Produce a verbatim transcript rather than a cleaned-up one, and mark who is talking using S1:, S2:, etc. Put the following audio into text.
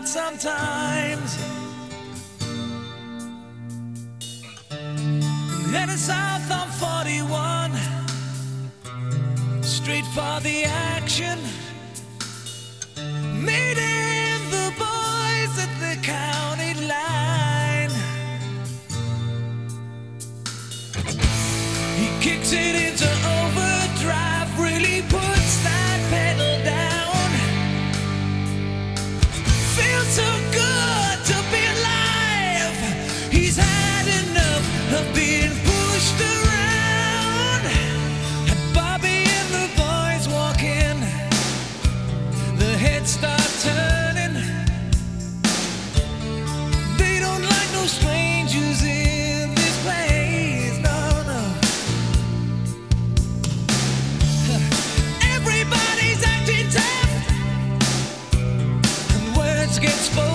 S1: night sometimes. Heading south on forty-one, straight for the action. Meeting the boys at the county line. He kicks it into overdrive, really puts that pedal down. Feels so good to be alive. He's had enough of being pushed around. And Bobby and the boys walk in, the heads start turning. They don't like no strangers in this place, no, no. Everybody's acting tough, and words get spoken.